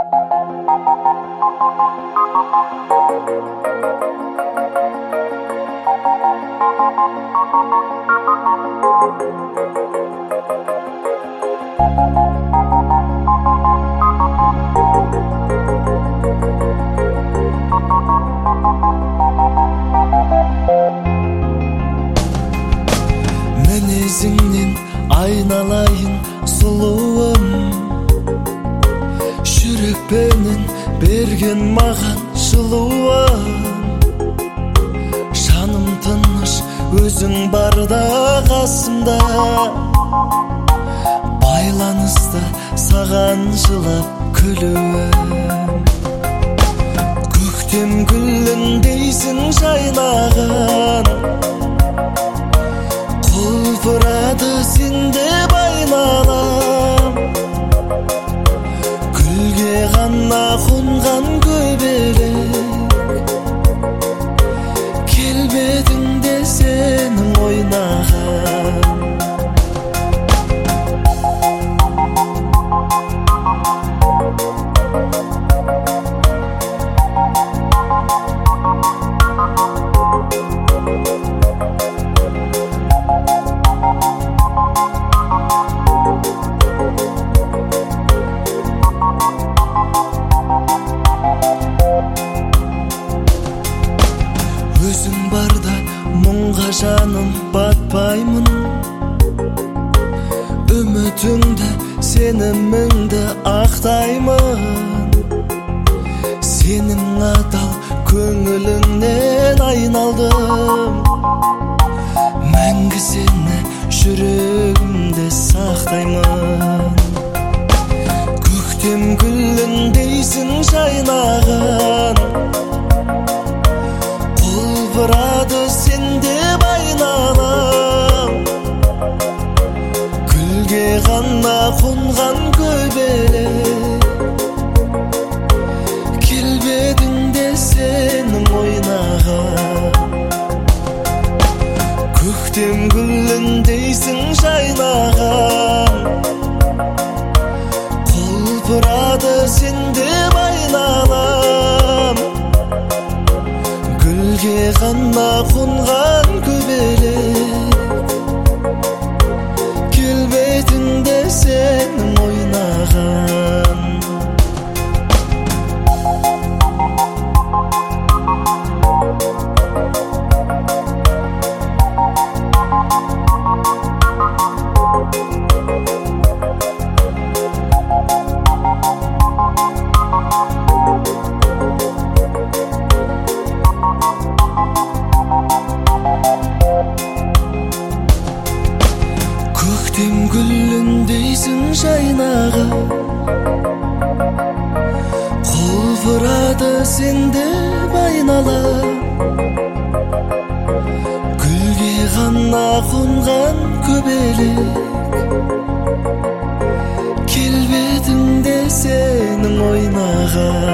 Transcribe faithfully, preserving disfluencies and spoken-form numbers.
Мінезіңнен айналайын сұлуым, жүрекпенен берген маған жылуын. Жаным тыныш, өзің барда қасымда, байланысты саған жылап күлуім. Көктем гүліндейсің жайнаған, құлпырады сендеп айналам. Гүлге ғана қонған көбелек, келбетіңде сенің ойнаған. Өзің барда мұңға жаным батпаймын, үмітіңді, сеніміңді ақтаймын. Сенің адал көңіліңнен айналдым, мәңгі сені жүрегімде сақтаймын. Көктем гүліндейсің жайнаған, құлпырады сендеп айналам. Гүлге ғана қонған көбелек, келбетіңде сенің ойнаған. Көктем гүліндейсің жайнаған, құлпырады сендеп айналам. Гүлге ғана қонған көбелек, келбетіңде сенің ойнаған. Көктем гүліндейсің жайнаған, құлпырады сендеп айналам. Гүлге ғана қонған көбелек, келбетіңде сенің ойнаған.